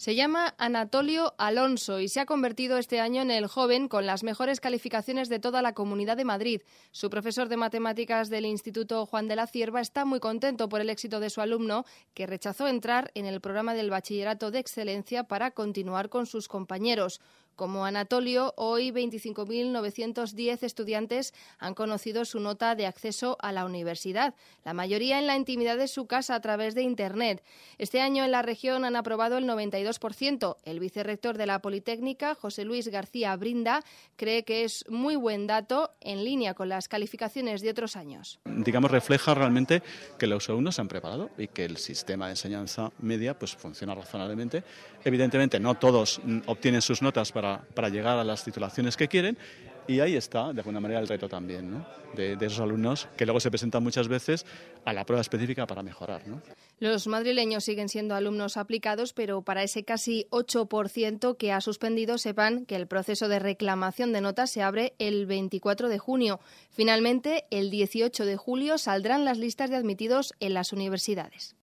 Se llama Anatolio Alonso y se ha convertido este año en el joven con las mejores calificaciones de toda la Comunidad de Madrid. Su profesor de matemáticas del Instituto Juan de la Cierva está muy contento por el éxito de su alumno, que rechazó entrar en el programa del Bachillerato de Excelencia para continuar con sus compañeros. Como Anatolio, hoy 25.910 estudiantes han conocido su nota de acceso a la universidad, la mayoría en la intimidad de su casa a través de Internet. Este año en la región han aprobado el 92%. El vicerrector de la Politécnica, José Luis García Brinda, cree que es muy buen dato en línea con las calificaciones de otros años. Digamos, refleja realmente que los alumnos se han preparado y que el sistema de enseñanza media pues funciona razonablemente. Evidentemente no todos obtienen sus notas para llegar a las titulaciones que quieren, y ahí está de alguna manera el reto también, ¿no? de esos alumnos que luego se presentan muchas veces a la prueba específica para mejorar, ¿no? Los madrileños siguen siendo alumnos aplicados, pero para ese casi 8% que ha suspendido, sepan que el proceso de reclamación de notas se abre el 24 de junio. Finalmente, el 18 de julio saldrán las listas de admitidos en las universidades.